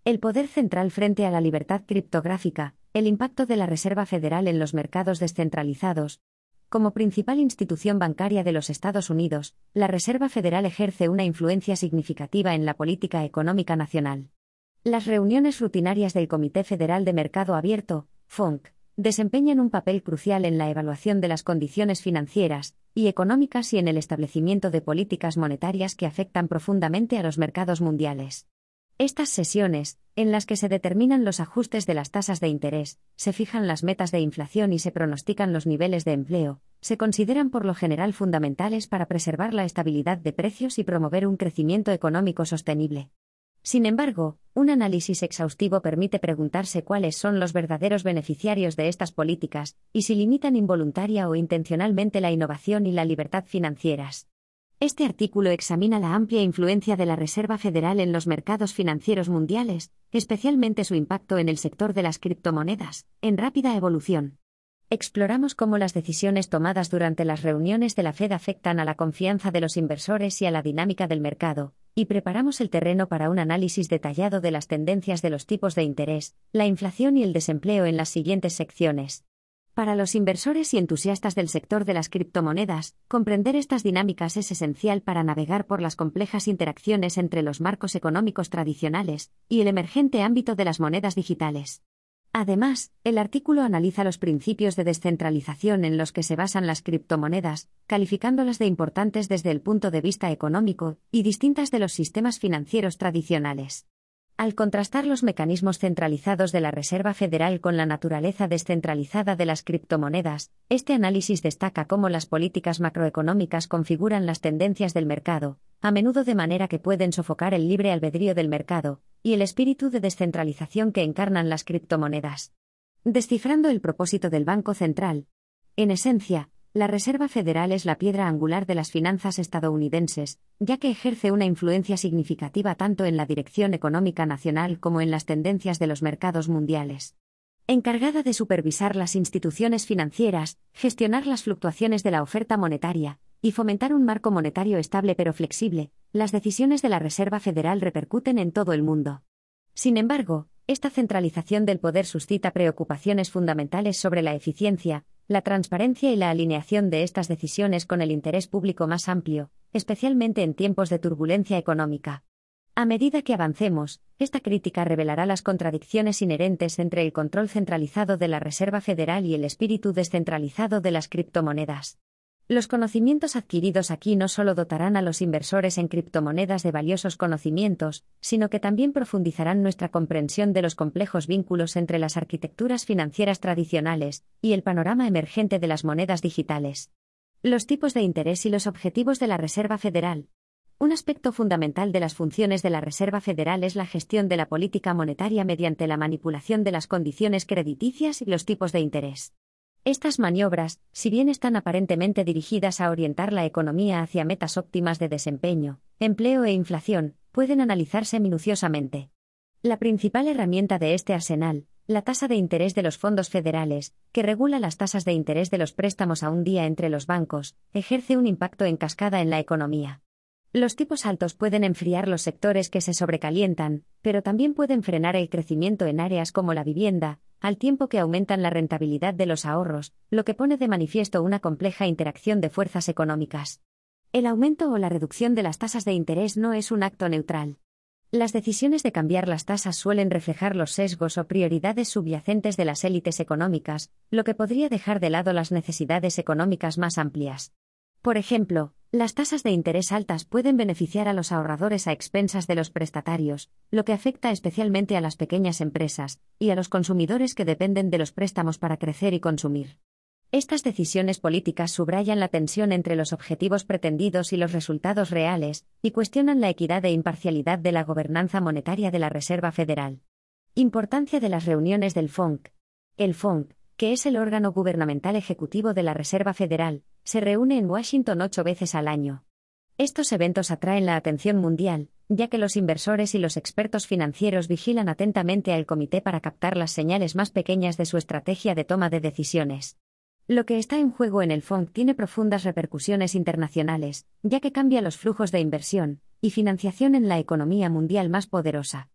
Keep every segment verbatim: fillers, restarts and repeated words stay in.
El poder central frente a la libertad criptográfica, el impacto de la Reserva Federal en los mercados descentralizados. Como principal institución bancaria de los Estados Unidos, la Reserva Federal ejerce una influencia significativa en la política económica nacional. Las reuniones rutinarias del Comité Federal de Mercado Abierto, F O M C, desempeñan un papel crucial en la evaluación de las condiciones financieras y económicas y en el establecimiento de políticas monetarias que afectan profundamente a los mercados mundiales. Estas sesiones, en las que se determinan los ajustes de las tasas de interés, se fijan las metas de inflación y se pronostican los niveles de empleo, se consideran por lo general fundamentales para preservar la estabilidad de precios y promover un crecimiento económico sostenible. Sin embargo, un análisis exhaustivo permite preguntarse cuáles son los verdaderos beneficiarios de estas políticas, y si limitan involuntaria o intencionalmente la innovación y la libertad financieras. Este artículo examina la amplia influencia de la Reserva Federal en los mercados financieros mundiales, especialmente su impacto en el sector de las criptomonedas, en rápida evolución. Exploramos cómo las decisiones tomadas durante las reuniones de la Fed afectan a la confianza de los inversores y a la dinámica del mercado, y preparamos el terreno para un análisis detallado de las tendencias de los tipos de interés, la inflación y el desempleo en las siguientes secciones. Para los inversores y entusiastas del sector de las criptomonedas, comprender estas dinámicas es esencial para navegar por las complejas interacciones entre los marcos económicos tradicionales y el emergente ámbito de las monedas digitales. Además, el artículo analiza los principios de descentralización en los que se basan las criptomonedas, calificándolas de importantes desde el punto de vista económico y distintas de los sistemas financieros tradicionales. Al contrastar los mecanismos centralizados de la Reserva Federal con la naturaleza descentralizada de las criptomonedas, este análisis destaca cómo las políticas macroeconómicas configuran las tendencias del mercado, a menudo de manera que pueden sofocar el libre albedrío del mercado y el espíritu de descentralización que encarnan las criptomonedas. Descifrando el propósito del Banco Central. En esencia, la Reserva Federal es la piedra angular de las finanzas estadounidenses, ya que ejerce una influencia significativa tanto en la dirección económica nacional como en las tendencias de los mercados mundiales. Encargada de supervisar las instituciones financieras, gestionar las fluctuaciones de la oferta monetaria y fomentar un marco monetario estable pero flexible, las decisiones de la Reserva Federal repercuten en todo el mundo. Sin embargo, esta centralización del poder suscita preocupaciones fundamentales sobre la eficiencia, la transparencia y la alineación de estas decisiones con el interés público más amplio, especialmente en tiempos de turbulencia económica. A medida que avancemos, esta crítica revelará las contradicciones inherentes entre el control centralizado de la Reserva Federal y el espíritu descentralizado de las criptomonedas. Los conocimientos adquiridos aquí no solo dotarán a los inversores en criptomonedas de valiosos conocimientos, sino que también profundizarán nuestra comprensión de los complejos vínculos entre las arquitecturas financieras tradicionales y el panorama emergente de las monedas digitales. Los tipos de interés y los objetivos de la Reserva Federal. Un aspecto fundamental de las funciones de la Reserva Federal es la gestión de la política monetaria mediante la manipulación de las condiciones crediticias y los tipos de interés. Estas maniobras, si bien están aparentemente dirigidas a orientar la economía hacia metas óptimas de desempeño, empleo e inflación, pueden analizarse minuciosamente. La principal herramienta de este arsenal, la tasa de interés de los fondos federales, que regula las tasas de interés de los préstamos a un día entre los bancos, ejerce un impacto en cascada en la economía. Los tipos altos pueden enfriar los sectores que se sobrecalientan, pero también pueden frenar el crecimiento en áreas como la vivienda, al tiempo que aumentan la rentabilidad de los ahorros, lo que pone de manifiesto una compleja interacción de fuerzas económicas. El aumento o la reducción de las tasas de interés no es un acto neutral. Las decisiones de cambiar las tasas suelen reflejar los sesgos o prioridades subyacentes de las élites económicas, lo que podría dejar de lado las necesidades económicas más amplias. Por ejemplo, las tasas de interés altas pueden beneficiar a los ahorradores a expensas de los prestatarios, lo que afecta especialmente a las pequeñas empresas y a los consumidores que dependen de los préstamos para crecer y consumir. Estas decisiones políticas subrayan la tensión entre los objetivos pretendidos y los resultados reales, y cuestionan la equidad e imparcialidad de la gobernanza monetaria de la Reserva Federal. Importancia de las reuniones del F O M C. El F O M C, que es el órgano gubernamental ejecutivo de la Reserva Federal, se reúne en Washington ocho veces al año. Estos eventos atraen la atención mundial, ya que los inversores y los expertos financieros vigilan atentamente al comité para captar las señales más pequeñas de su estrategia de toma de decisiones. Lo que está en juego en el F O M C tiene profundas repercusiones internacionales, ya que cambia los flujos de inversión y financiación en la economía mundial más poderosa.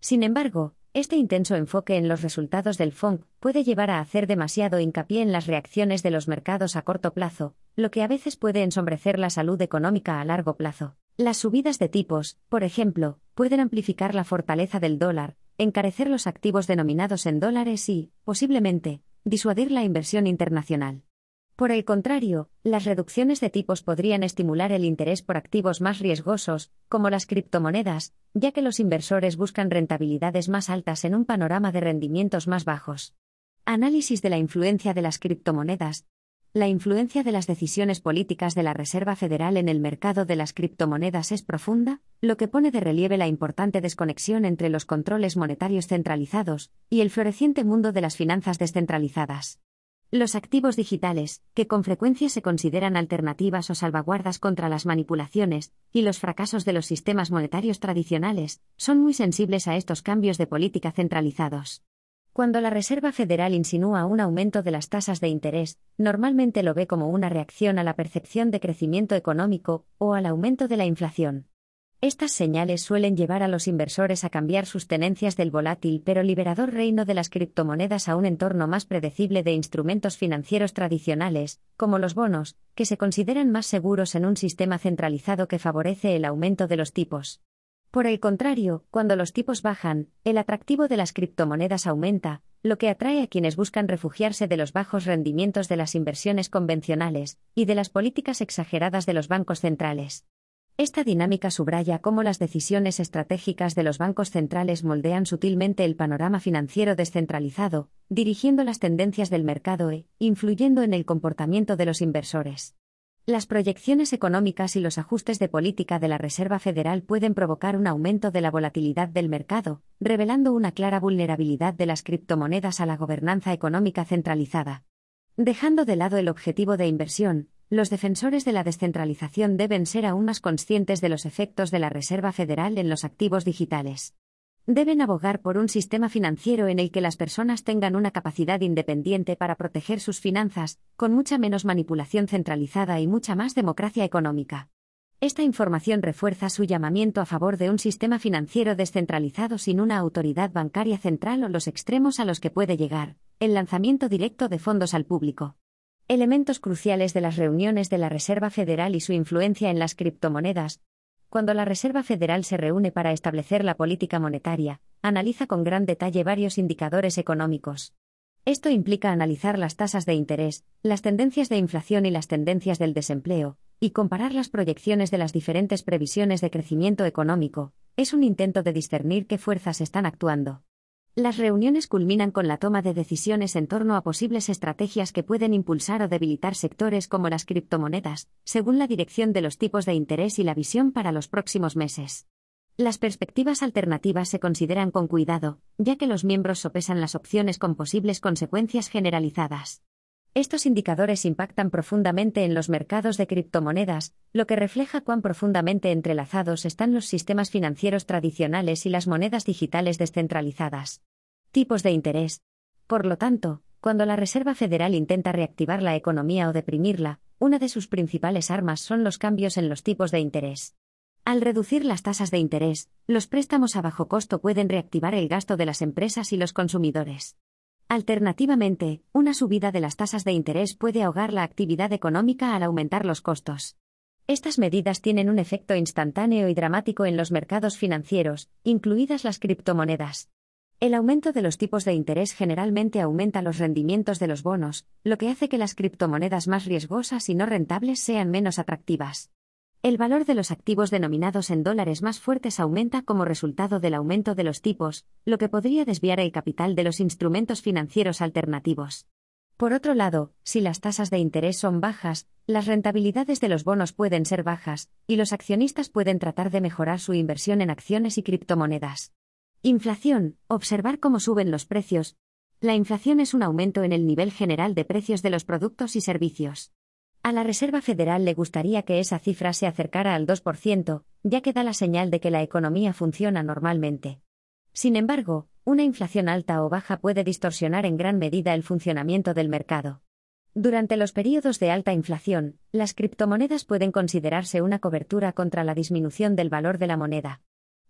Sin embargo, este intenso enfoque en los resultados del F O M C puede llevar a hacer demasiado hincapié en las reacciones de los mercados a corto plazo, lo que a veces puede ensombrecer la salud económica a largo plazo. Las subidas de tipos, por ejemplo, pueden amplificar la fortaleza del dólar, encarecer los activos denominados en dólares y, posiblemente, disuadir la inversión internacional. Por el contrario, las reducciones de tipos podrían estimular el interés por activos más riesgosos, como las criptomonedas, ya que los inversores buscan rentabilidades más altas en un panorama de rendimientos más bajos. Análisis de la influencia de las criptomonedas. La influencia de las decisiones políticas de la Reserva Federal en el mercado de las criptomonedas es profunda, lo que pone de relieve la importante desconexión entre los controles monetarios centralizados y el floreciente mundo de las finanzas descentralizadas. Los activos digitales, que con frecuencia se consideran alternativas o salvaguardas contra las manipulaciones y los fracasos de los sistemas monetarios tradicionales, son muy sensibles a estos cambios de política centralizados. Cuando la Reserva Federal insinúa un aumento de las tasas de interés, normalmente lo ve como una reacción a la percepción de crecimiento económico o al aumento de la inflación. Estas señales suelen llevar a los inversores a cambiar sus tenencias del volátil pero liberador reino de las criptomonedas a un entorno más predecible de instrumentos financieros tradicionales, como los bonos, que se consideran más seguros en un sistema centralizado que favorece el aumento de los tipos. Por el contrario, cuando los tipos bajan, el atractivo de las criptomonedas aumenta, lo que atrae a quienes buscan refugiarse de los bajos rendimientos de las inversiones convencionales y de las políticas exageradas de los bancos centrales. Esta dinámica subraya cómo las decisiones estratégicas de los bancos centrales moldean sutilmente el panorama financiero descentralizado, dirigiendo las tendencias del mercado e influyendo en el comportamiento de los inversores. Las proyecciones económicas y los ajustes de política de la Reserva Federal pueden provocar un aumento de la volatilidad del mercado, revelando una clara vulnerabilidad de las criptomonedas a la gobernanza económica centralizada. Dejando de lado el objetivo de inversión, los defensores de la descentralización deben ser aún más conscientes de los efectos de la Reserva Federal en los activos digitales. Deben abogar por un sistema financiero en el que las personas tengan una capacidad independiente para proteger sus finanzas, con mucha menos manipulación centralizada y mucha más democracia económica. Esta información refuerza su llamamiento a favor de un sistema financiero descentralizado sin una autoridad bancaria central o los extremos a los que puede llegar, el lanzamiento directo de fondos al público. Elementos cruciales de las reuniones de la Reserva Federal y su influencia en las criptomonedas. Cuando la Reserva Federal se reúne para establecer la política monetaria, analiza con gran detalle varios indicadores económicos. Esto implica analizar las tasas de interés, las tendencias de inflación y las tendencias del desempleo, y comparar las proyecciones de las diferentes previsiones de crecimiento económico. Es un intento de discernir qué fuerzas están actuando. Las reuniones culminan con la toma de decisiones en torno a posibles estrategias que pueden impulsar o debilitar sectores como las criptomonedas, según la dirección de los tipos de interés y la visión para los próximos meses. Las perspectivas alternativas se consideran con cuidado, ya que los miembros sopesan las opciones con posibles consecuencias generalizadas. Estos indicadores impactan profundamente en los mercados de criptomonedas, lo que refleja cuán profundamente entrelazados están los sistemas financieros tradicionales y las monedas digitales descentralizadas. Tipos de interés. Por lo tanto, cuando la Reserva Federal intenta reactivar la economía o deprimirla, una de sus principales armas son los cambios en los tipos de interés. Al reducir las tasas de interés, los préstamos a bajo costo pueden reactivar el gasto de las empresas y los consumidores. Alternativamente, una subida de las tasas de interés puede ahogar la actividad económica al aumentar los costos. Estas medidas tienen un efecto instantáneo y dramático en los mercados financieros, incluidas las criptomonedas. El aumento de los tipos de interés generalmente aumenta los rendimientos de los bonos, lo que hace que las criptomonedas más riesgosas y no rentables sean menos atractivas. El valor de los activos denominados en dólares más fuertes aumenta como resultado del aumento de los tipos, lo que podría desviar el capital de los instrumentos financieros alternativos. Por otro lado, si las tasas de interés son bajas, las rentabilidades de los bonos pueden ser bajas, y los accionistas pueden tratar de mejorar su inversión en acciones y criptomonedas. Inflación. Observar cómo suben los precios. La inflación es un aumento en el nivel general de precios de los productos y servicios. A la Reserva Federal le gustaría que esa cifra se acercara al dos por ciento, ya que da la señal de que la economía funciona normalmente. Sin embargo, una inflación alta o baja puede distorsionar en gran medida el funcionamiento del mercado. Durante los periodos de alta inflación, las criptomonedas pueden considerarse una cobertura contra la disminución del valor de la moneda.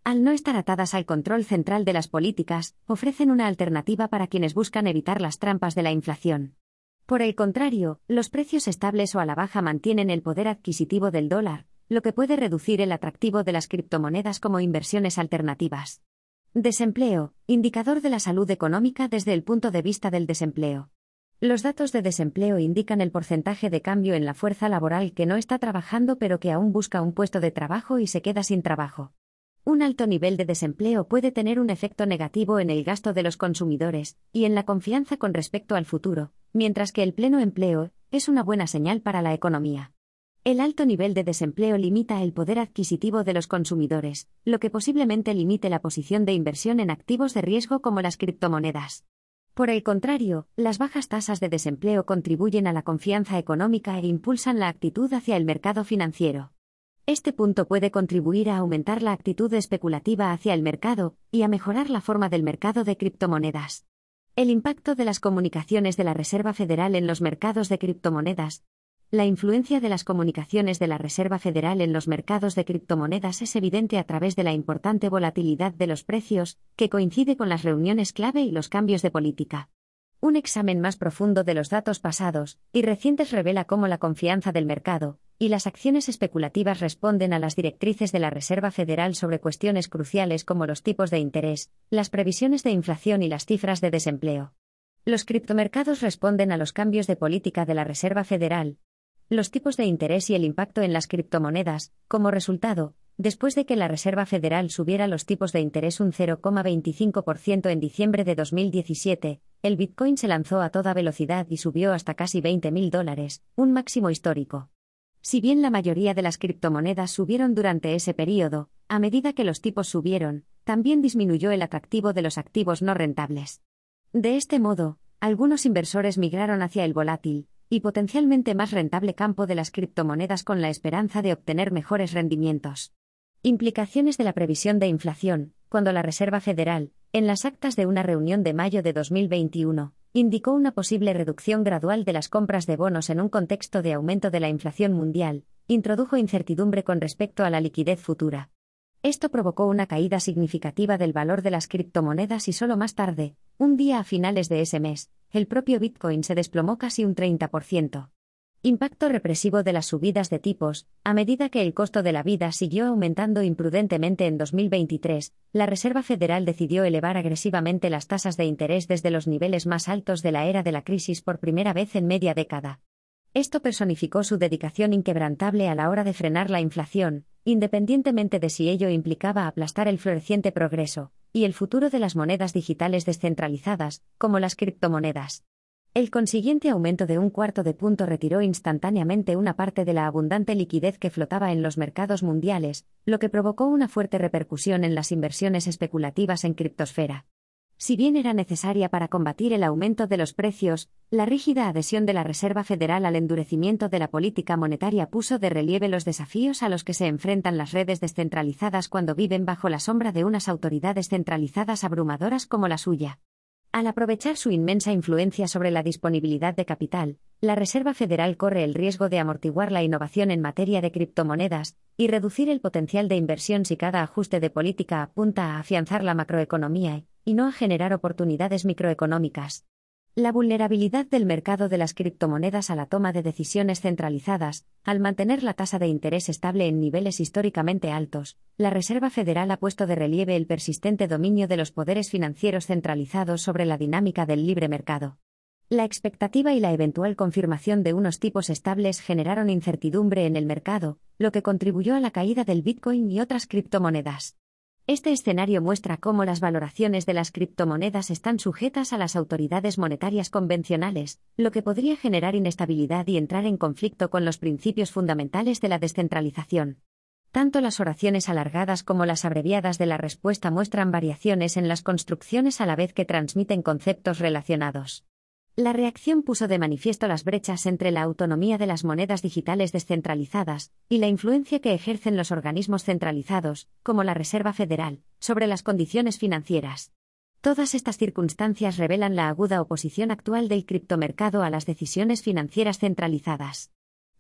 Al no estar atadas al control central de las políticas, ofrecen una alternativa para quienes buscan evitar las trampas de la inflación. Por el contrario, los precios estables o a la baja mantienen el poder adquisitivo del dólar, lo que puede reducir el atractivo de las criptomonedas como inversiones alternativas. Desempleo, indicador de la salud económica desde el punto de vista del desempleo. Los datos de desempleo indican el porcentaje de cambio en la fuerza laboral que no está trabajando pero que aún busca un puesto de trabajo y se queda sin trabajo. Un alto nivel de desempleo puede tener un efecto negativo en el gasto de los consumidores y en la confianza con respecto al futuro, mientras que el pleno empleo es una buena señal para la economía. El alto nivel de desempleo limita el poder adquisitivo de los consumidores, lo que posiblemente limite la posición de inversión en activos de riesgo como las criptomonedas. Por el contrario, las bajas tasas de desempleo contribuyen a la confianza económica e impulsan la actitud hacia el mercado financiero. Este punto puede contribuir a aumentar la actitud especulativa hacia el mercado y a mejorar la forma del mercado de criptomonedas. El impacto de las comunicaciones de la Reserva Federal en los mercados de criptomonedas. La influencia de las comunicaciones de la Reserva Federal en los mercados de criptomonedas es evidente a través de la importante volatilidad de los precios, que coincide con las reuniones clave y los cambios de política. Un examen más profundo de los datos pasados y recientes revela cómo la confianza del mercado y las acciones especulativas responden a las directrices de la Reserva Federal sobre cuestiones cruciales como los tipos de interés, las previsiones de inflación y las cifras de desempleo. Los criptomercados responden a los cambios de política de la Reserva Federal, los tipos de interés y el impacto en las criptomonedas. Como resultado, después de que la Reserva Federal subiera los tipos de interés un cero coma veinticinco por ciento en diciembre de dos mil diecisiete, el Bitcoin se lanzó a toda velocidad y subió hasta casi veinte mil dólares, un máximo histórico. Si bien la mayoría de las criptomonedas subieron durante ese período, a medida que los tipos subieron, también disminuyó el atractivo de los activos no rentables. De este modo, algunos inversores migraron hacia el volátil y potencialmente más rentable campo de las criptomonedas con la esperanza de obtener mejores rendimientos. Implicaciones de la previsión de inflación. Cuando la Reserva Federal, en las actas de una reunión de mayo de dos mil veintiuno, indicó una posible reducción gradual de las compras de bonos en un contexto de aumento de la inflación mundial, introdujo incertidumbre con respecto a la liquidez futura. Esto provocó una caída significativa del valor de las criptomonedas y solo más tarde, un día a finales de ese mes, el propio Bitcoin se desplomó casi un treinta por ciento. Impacto represivo de las subidas de tipos. A medida que el costo de la vida siguió aumentando imprudentemente en dos mil veintitrés, la Reserva Federal decidió elevar agresivamente las tasas de interés desde los niveles más altos de la era de la crisis por primera vez en media década. Esto personificó su dedicación inquebrantable a la hora de frenar la inflación, independientemente de si ello implicaba aplastar el floreciente progreso y el futuro de las monedas digitales descentralizadas, como las criptomonedas. El consiguiente aumento de un cuarto de punto retiró instantáneamente una parte de la abundante liquidez que flotaba en los mercados mundiales, lo que provocó una fuerte repercusión en las inversiones especulativas en criptosfera. Si bien era necesaria para combatir el aumento de los precios, la rígida adhesión de la Reserva Federal al endurecimiento de la política monetaria puso de relieve los desafíos a los que se enfrentan las redes descentralizadas cuando viven bajo la sombra de unas autoridades centralizadas abrumadoras como la suya. Al aprovechar su inmensa influencia sobre la disponibilidad de capital, la Reserva Federal corre el riesgo de amortiguar la innovación en materia de criptomonedas y reducir el potencial de inversión si cada ajuste de política apunta a afianzar la macroeconomía y no a generar oportunidades microeconómicas. La vulnerabilidad del mercado de las criptomonedas a la toma de decisiones centralizadas. Al mantener la tasa de interés estable en niveles históricamente altos, la Reserva Federal ha puesto de relieve el persistente dominio de los poderes financieros centralizados sobre la dinámica del libre mercado. La expectativa y la eventual confirmación de unos tipos estables generaron incertidumbre en el mercado, lo que contribuyó a la caída del Bitcoin y otras criptomonedas. Este escenario muestra cómo las valoraciones de las criptomonedas están sujetas a las autoridades monetarias convencionales, lo que podría generar inestabilidad y entrar en conflicto con los principios fundamentales de la descentralización. Tanto las oraciones alargadas como las abreviadas de la respuesta muestran variaciones en las construcciones a la vez que transmiten conceptos relacionados. La reacción puso de manifiesto las brechas entre la autonomía de las monedas digitales descentralizadas y la influencia que ejercen los organismos centralizados, como la Reserva Federal, sobre las condiciones financieras. Todas estas circunstancias revelan la aguda oposición actual del criptomercado a las decisiones financieras centralizadas.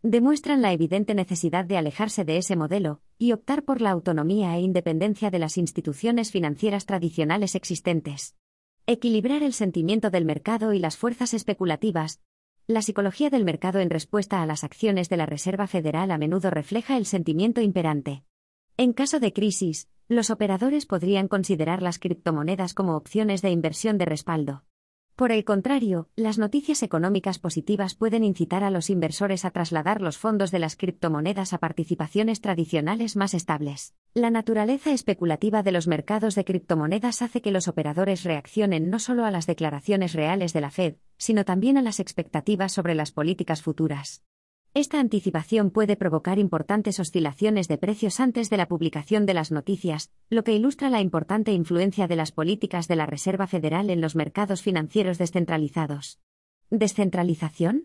Demuestran la evidente necesidad de alejarse de ese modelo y optar por la autonomía e independencia de las instituciones financieras tradicionales existentes. Equilibrar el sentimiento del mercado y las fuerzas especulativas. La psicología del mercado en respuesta a las acciones de la Reserva Federal a menudo refleja el sentimiento imperante. En caso de crisis, los operadores podrían considerar las criptomonedas como opciones de inversión de respaldo. Por el contrario, las noticias económicas positivas pueden incitar a los inversores a trasladar los fondos de las criptomonedas a participaciones tradicionales más estables. La naturaleza especulativa de los mercados de criptomonedas hace que los operadores reaccionen no solo a las declaraciones reales de la Fed, sino también a las expectativas sobre las políticas futuras. Esta anticipación puede provocar importantes oscilaciones de precios antes de la publicación de las noticias, lo que ilustra la importante influencia de las políticas de la Reserva Federal en los mercados financieros descentralizados. ¿Descentralización?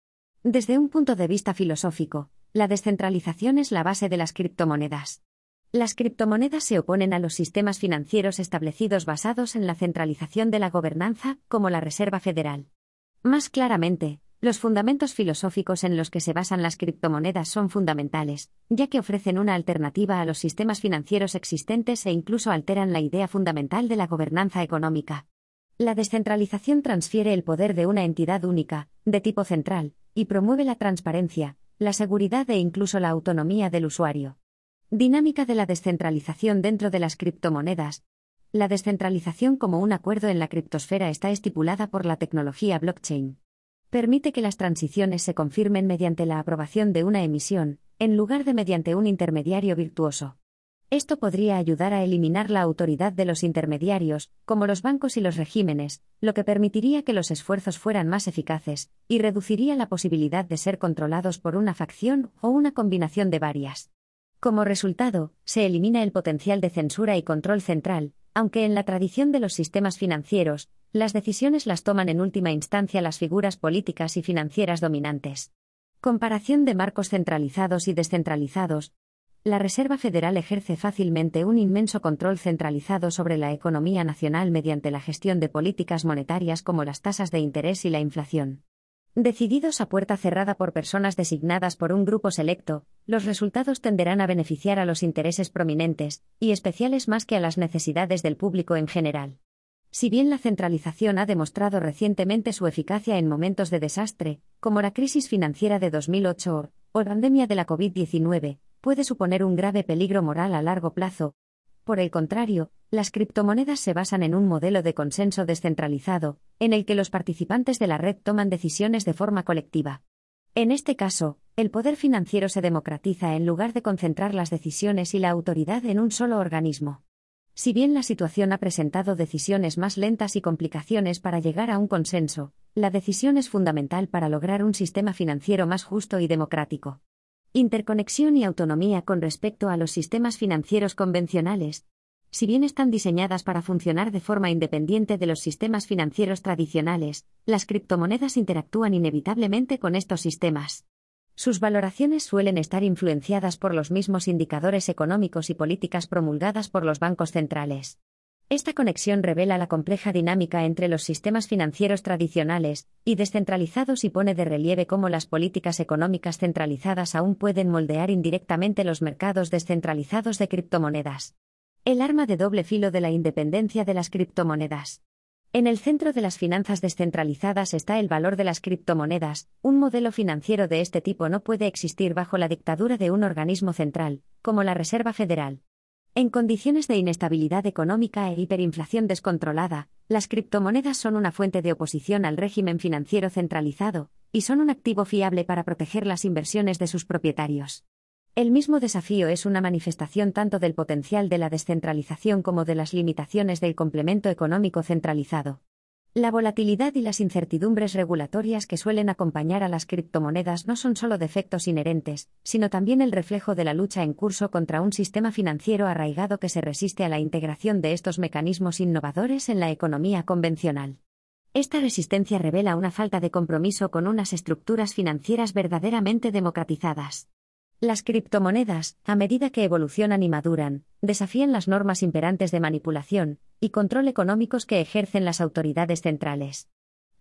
Desde un punto de vista filosófico, la descentralización es la base de las criptomonedas. Las criptomonedas se oponen a los sistemas financieros establecidos basados en la centralización de la gobernanza, como la Reserva Federal. Más claramente, los fundamentos filosóficos en los que se basan las criptomonedas son fundamentales, ya que ofrecen una alternativa a los sistemas financieros existentes e incluso alteran la idea fundamental de la gobernanza económica. La descentralización transfiere el poder de una entidad única, de tipo central, y promueve la transparencia, la seguridad e incluso la autonomía del usuario. Dinámica de la descentralización dentro de las criptomonedas. La descentralización como un acuerdo en la criptosfera está estipulada por la tecnología blockchain. Permite que las transiciones se confirmen mediante la aprobación de una emisión, en lugar de mediante un intermediario virtuoso. Esto podría ayudar a eliminar la autoridad de los intermediarios, como los bancos y los regímenes, lo que permitiría que los esfuerzos fueran más eficaces, y reduciría la posibilidad de ser controlados por una facción o una combinación de varias. Como resultado, se elimina el potencial de censura y control central, aunque en la tradición de los sistemas financieros, las decisiones las toman en última instancia las figuras políticas y financieras dominantes. Comparación de marcos centralizados y descentralizados. La Reserva Federal ejerce fácilmente un inmenso control centralizado sobre la economía nacional mediante la gestión de políticas monetarias como las tasas de interés y la inflación. Decididos a puerta cerrada por personas designadas por un grupo selecto, los resultados tenderán a beneficiar a los intereses prominentes y especiales más que a las necesidades del público en general. Si bien la centralización ha demostrado recientemente su eficacia en momentos de desastre, como la crisis financiera de dos mil ocho o la pandemia de la COVID diecinueve, puede suponer un grave peligro moral a largo plazo. Por el contrario, las criptomonedas se basan en un modelo de consenso descentralizado, en el que los participantes de la red toman decisiones de forma colectiva. En este caso, el poder financiero se democratiza en lugar de concentrar las decisiones y la autoridad en un solo organismo. Si bien la situación ha presentado decisiones más lentas y complicaciones para llegar a un consenso, la decisión es fundamental para lograr un sistema financiero más justo y democrático. Interconexión y autonomía con respecto a los sistemas financieros convencionales. Si bien están diseñadas para funcionar de forma independiente de los sistemas financieros tradicionales, las criptomonedas interactúan inevitablemente con estos sistemas. Sus valoraciones suelen estar influenciadas por los mismos indicadores económicos y políticas promulgadas por los bancos centrales. Esta conexión revela la compleja dinámica entre los sistemas financieros tradicionales y descentralizados y pone de relieve cómo las políticas económicas centralizadas aún pueden moldear indirectamente los mercados descentralizados de criptomonedas. El arma de doble filo de la independencia de las criptomonedas. En el centro de las finanzas descentralizadas está el valor de las criptomonedas. Un modelo financiero de este tipo no puede existir bajo la dictadura de un organismo central, como la Reserva Federal. En condiciones de inestabilidad económica e hiperinflación descontrolada, las criptomonedas son una fuente de oposición al régimen financiero centralizado, y son un activo fiable para proteger las inversiones de sus propietarios. El mismo desafío es una manifestación tanto del potencial de la descentralización como de las limitaciones del complemento económico centralizado. La volatilidad y las incertidumbres regulatorias que suelen acompañar a las criptomonedas no son solo defectos inherentes, sino también el reflejo de la lucha en curso contra un sistema financiero arraigado que se resiste a la integración de estos mecanismos innovadores en la economía convencional. Esta resistencia revela una falta de compromiso con unas estructuras financieras verdaderamente democratizadas. Las criptomonedas, a medida que evolucionan y maduran, desafían las normas imperantes de manipulación y control económicos que ejercen las autoridades centrales.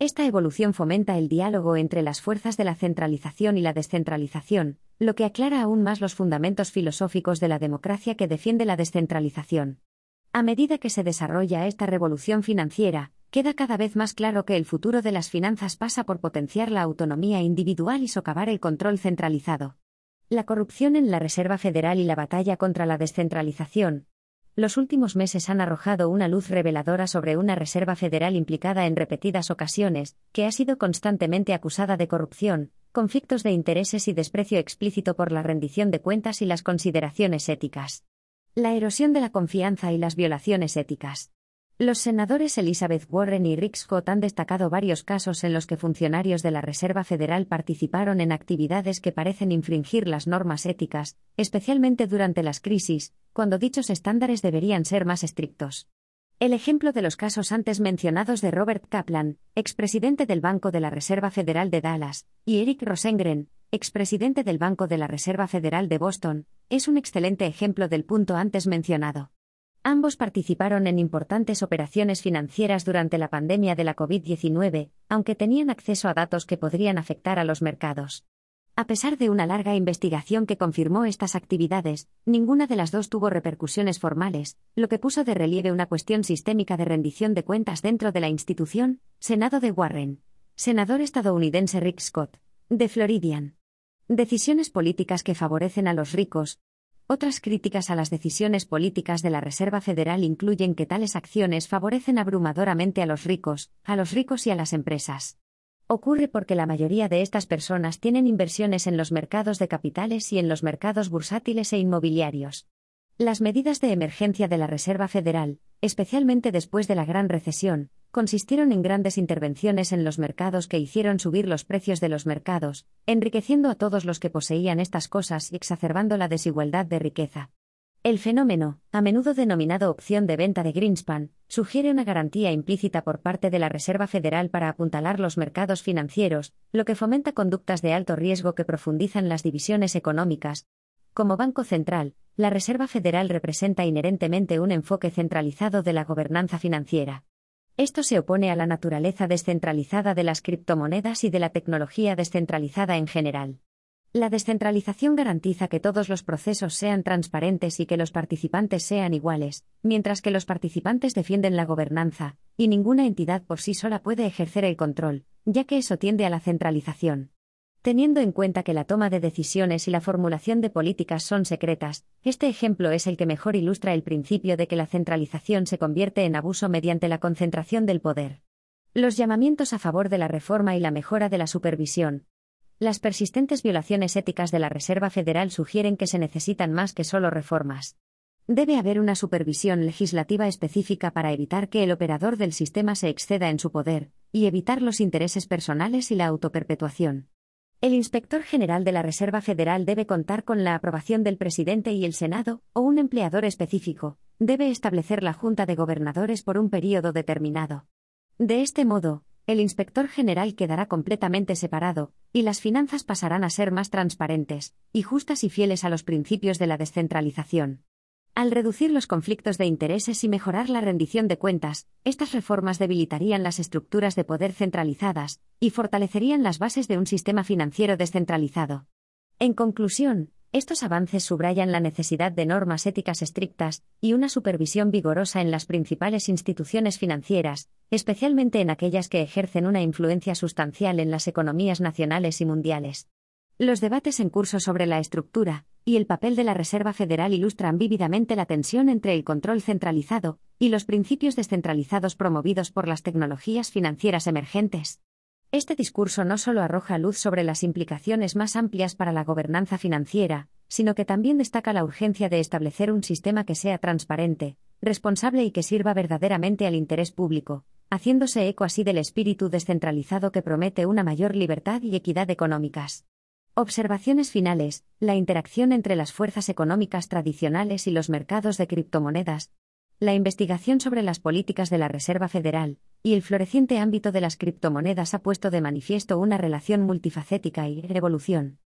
Esta evolución fomenta el diálogo entre las fuerzas de la centralización y la descentralización, lo que aclara aún más los fundamentos filosóficos de la democracia que defiende la descentralización. A medida que se desarrolla esta revolución financiera, queda cada vez más claro que el futuro de las finanzas pasa por potenciar la autonomía individual y socavar el control centralizado. La corrupción en la Reserva Federal y la batalla contra la descentralización. Los últimos meses han arrojado una luz reveladora sobre una Reserva Federal implicada en repetidas ocasiones, que ha sido constantemente acusada de corrupción, conflictos de intereses y desprecio explícito por la rendición de cuentas y las consideraciones éticas. La erosión de la confianza y las violaciones éticas. Los senadores Elizabeth Warren y Rick Scott han destacado varios casos en los que funcionarios de la Reserva Federal participaron en actividades que parecen infringir las normas éticas, especialmente durante las crisis, cuando dichos estándares deberían ser más estrictos. El ejemplo de los casos antes mencionados de Robert Kaplan, expresidente del Banco de la Reserva Federal de Dallas, y Eric Rosengren, expresidente del Banco de la Reserva Federal de Boston, es un excelente ejemplo del punto antes mencionado. Ambos participaron en importantes operaciones financieras durante la pandemia de la COVID diecinueve, aunque tenían acceso a datos que podrían afectar a los mercados. A pesar de una larga investigación que confirmó estas actividades, ninguna de las dos tuvo repercusiones formales, lo que puso de relieve una cuestión sistémica de rendición de cuentas dentro de la institución. Senado de Warren. Senador estadounidense Rick Scott, de Floridian. Decisiones políticas que favorecen a los ricos. Otras críticas a las decisiones políticas de la Reserva Federal incluyen que tales acciones favorecen abrumadoramente a los ricos, a los ricos y a las empresas. Ocurre porque la mayoría de estas personas tienen inversiones en los mercados de capitales y en los mercados bursátiles e inmobiliarios. Las medidas de emergencia de la Reserva Federal, especialmente después de la Gran Recesión, consistieron en grandes intervenciones en los mercados que hicieron subir los precios de los mercados, enriqueciendo a todos los que poseían estas cosas y exacerbando la desigualdad de riqueza. El fenómeno, a menudo denominado opción de venta de Greenspan, sugiere una garantía implícita por parte de la Reserva Federal para apuntalar los mercados financieros, lo que fomenta conductas de alto riesgo que profundizan las divisiones económicas. Como Banco Central, la Reserva Federal representa inherentemente un enfoque centralizado de la gobernanza financiera. Esto se opone a la naturaleza descentralizada de las criptomonedas y de la tecnología descentralizada en general. La descentralización garantiza que todos los procesos sean transparentes y que los participantes sean iguales, mientras que los participantes defienden la gobernanza, y ninguna entidad por sí sola puede ejercer el control, ya que eso tiende a la centralización. Teniendo en cuenta que la toma de decisiones y la formulación de políticas son secretas, este ejemplo es el que mejor ilustra el principio de que la centralización se convierte en abuso mediante la concentración del poder. Los llamamientos a favor de la reforma y la mejora de la supervisión. Las persistentes violaciones éticas de la Reserva Federal sugieren que se necesitan más que solo reformas. Debe haber una supervisión legislativa específica para evitar que el operador del sistema se exceda en su poder, y evitar los intereses personales y la autoperpetuación. El inspector general de la Reserva Federal debe contar con la aprobación del presidente y el Senado, o un empleador específico, debe establecer la Junta de Gobernadores por un período determinado. De este modo, el inspector general quedará completamente separado, y las finanzas pasarán a ser más transparentes, y justas y fieles a los principios de la descentralización. Al reducir los conflictos de intereses y mejorar la rendición de cuentas, estas reformas debilitarían las estructuras de poder centralizadas, y fortalecerían las bases de un sistema financiero descentralizado. En conclusión, estos avances subrayan la necesidad de normas éticas estrictas y una supervisión vigorosa en las principales instituciones financieras, especialmente en aquellas que ejercen una influencia sustancial en las economías nacionales y mundiales. Los debates en curso sobre la estructura y el papel de la Reserva Federal ilustran vívidamente la tensión entre el control centralizado y los principios descentralizados promovidos por las tecnologías financieras emergentes. Este discurso no solo arroja luz sobre las implicaciones más amplias para la gobernanza financiera, sino que también destaca la urgencia de establecer un sistema que sea transparente, responsable y que sirva verdaderamente al interés público, haciéndose eco así del espíritu descentralizado que promete una mayor libertad y equidad económicas. Observaciones finales: la interacción entre las fuerzas económicas tradicionales y los mercados de criptomonedas. La investigación sobre las políticas de la Reserva Federal y el floreciente ámbito de las criptomonedas ha puesto de manifiesto una relación multifacética y evolución.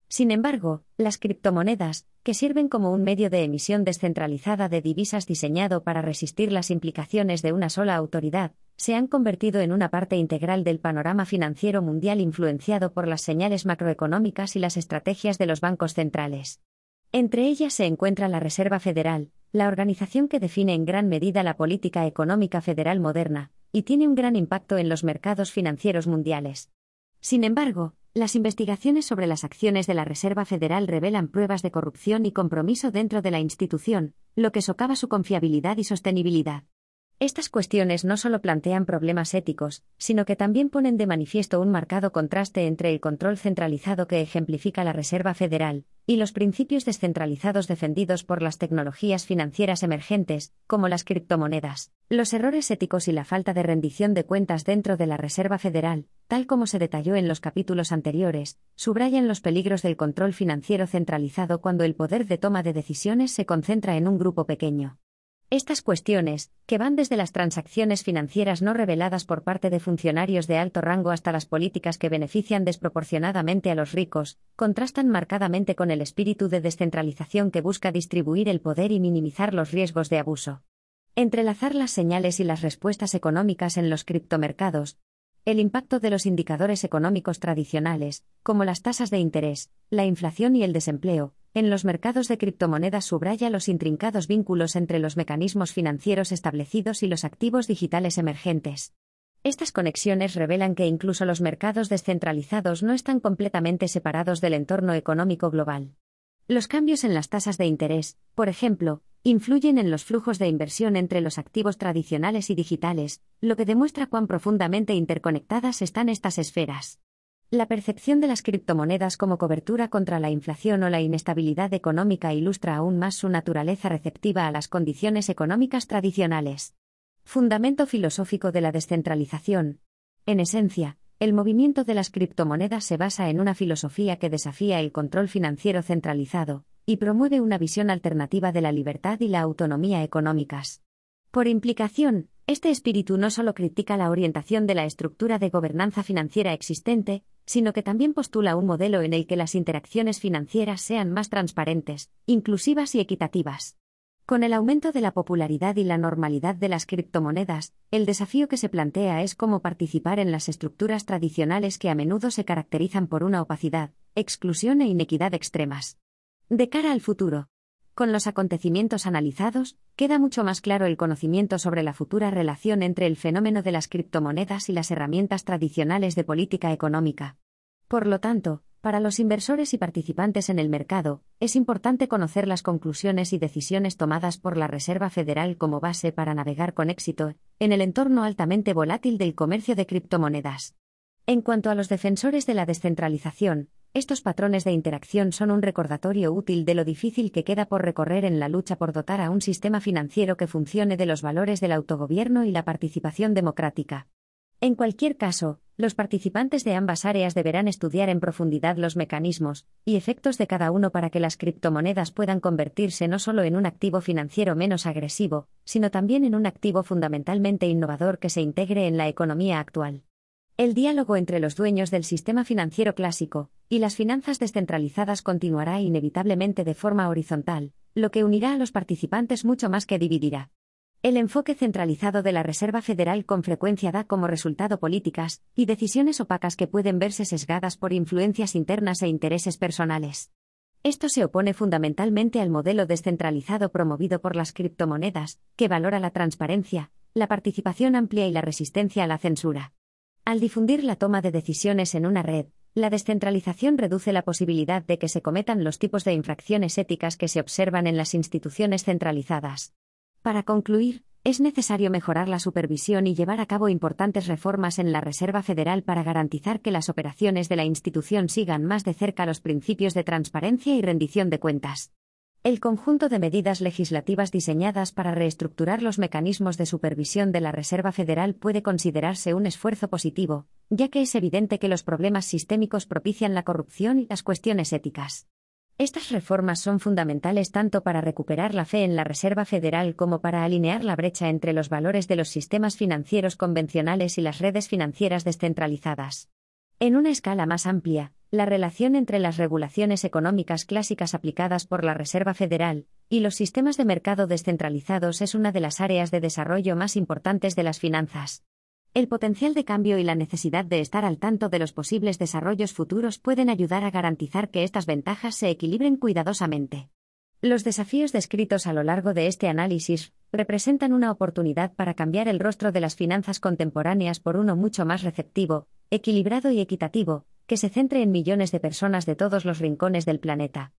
Sin embargo, las criptomonedas, que sirven como un medio de emisión descentralizada de divisas diseñado para resistir las implicaciones de una sola autoridad, se han convertido en una parte integral del panorama financiero mundial influenciado por las señales macroeconómicas y las estrategias de los bancos centrales. Entre ellas se encuentra la Reserva Federal, la organización que define en gran medida la política económica federal moderna, y tiene un gran impacto en los mercados financieros mundiales. Sin embargo, las investigaciones sobre las acciones de la Reserva Federal revelan pruebas de corrupción y compromiso dentro de la institución, lo que socava su confiabilidad y sostenibilidad. Estas cuestiones no solo plantean problemas éticos, sino que también ponen de manifiesto un marcado contraste entre el control centralizado que ejemplifica la Reserva Federal y los principios descentralizados defendidos por las tecnologías financieras emergentes, como las criptomonedas. Los errores éticos y la falta de rendición de cuentas dentro de la Reserva Federal, tal como se detalló en los capítulos anteriores, subrayan los peligros del control financiero centralizado cuando el poder de toma de decisiones se concentra en un grupo pequeño. Estas cuestiones, que van desde las transacciones financieras no reveladas por parte de funcionarios de alto rango hasta las políticas que benefician desproporcionadamente a los ricos, contrastan marcadamente con el espíritu de descentralización que busca distribuir el poder y minimizar los riesgos de abuso. Entrelazar las señales y las respuestas económicas en los criptomercados. El impacto de los indicadores económicos tradicionales, como las tasas de interés, la inflación y el desempleo, en los mercados de criptomonedas subraya los intrincados vínculos entre los mecanismos financieros establecidos y los activos digitales emergentes. Estas conexiones revelan que incluso los mercados descentralizados no están completamente separados del entorno económico global. Los cambios en las tasas de interés, por ejemplo, influyen en los flujos de inversión entre los activos tradicionales y digitales, lo que demuestra cuán profundamente interconectadas están estas esferas. La percepción de las criptomonedas como cobertura contra la inflación o la inestabilidad económica ilustra aún más su naturaleza receptiva a las condiciones económicas tradicionales. Fundamento filosófico de la descentralización. En esencia, el movimiento de las criptomonedas se basa en una filosofía que desafía el control financiero centralizado y promueve una visión alternativa de la libertad y la autonomía económicas. Por implicación, este espíritu no solo critica la orientación de la estructura de gobernanza financiera existente, sino que también postula un modelo en el que las interacciones financieras sean más transparentes, inclusivas y equitativas. Con el aumento de la popularidad y la normalidad de las criptomonedas, el desafío que se plantea es cómo participar en las estructuras tradicionales que a menudo se caracterizan por una opacidad, exclusión e inequidad extremas. De cara al futuro. Con los acontecimientos analizados, queda mucho más claro el conocimiento sobre la futura relación entre el fenómeno de las criptomonedas y las herramientas tradicionales de política económica. Por lo tanto, para los inversores y participantes en el mercado, es importante conocer las conclusiones y decisiones tomadas por la Reserva Federal como base para navegar con éxito en el entorno altamente volátil del comercio de criptomonedas. En cuanto a los defensores de la descentralización, estos patrones de interacción son un recordatorio útil de lo difícil que queda por recorrer en la lucha por dotar a un sistema financiero que funcione de los valores del autogobierno y la participación democrática. En cualquier caso, los participantes de ambas áreas deberán estudiar en profundidad los mecanismos y efectos de cada uno para que las criptomonedas puedan convertirse no solo en un activo financiero menos agresivo, sino también en un activo fundamentalmente innovador que se integre en la economía actual. El diálogo entre los dueños del sistema financiero clásico y las finanzas descentralizadas continuará inevitablemente de forma horizontal, lo que unirá a los participantes mucho más que dividirá. El enfoque centralizado de la Reserva Federal con frecuencia da como resultado políticas y decisiones opacas que pueden verse sesgadas por influencias internas e intereses personales. Esto se opone fundamentalmente al modelo descentralizado promovido por las criptomonedas, que valora la transparencia, la participación amplia y la resistencia a la censura. Al difundir la toma de decisiones en una red, la descentralización reduce la posibilidad de que se cometan los tipos de infracciones éticas que se observan en las instituciones centralizadas. Para concluir, es necesario mejorar la supervisión y llevar a cabo importantes reformas en la Reserva Federal para garantizar que las operaciones de la institución sigan más de cerca los principios de transparencia y rendición de cuentas. El conjunto de medidas legislativas diseñadas para reestructurar los mecanismos de supervisión de la Reserva Federal puede considerarse un esfuerzo positivo, ya que es evidente que los problemas sistémicos propician la corrupción y las cuestiones éticas. Estas reformas son fundamentales tanto para recuperar la fe en la Reserva Federal como para alinear la brecha entre los valores de los sistemas financieros convencionales y las redes financieras descentralizadas. En una escala más amplia, La relación entre las regulaciones económicas clásicas aplicadas por la Reserva Federal y los sistemas de mercado descentralizados es una de las áreas de desarrollo más importantes de las finanzas. El potencial de cambio y la necesidad de estar al tanto de los posibles desarrollos futuros pueden ayudar a garantizar que estas ventajas se equilibren cuidadosamente. Los desafíos descritos a lo largo de este análisis representan una oportunidad para cambiar el rostro de las finanzas contemporáneas por uno mucho más receptivo, equilibrado y equitativo, que se centre en millones de personas de todos los rincones del planeta.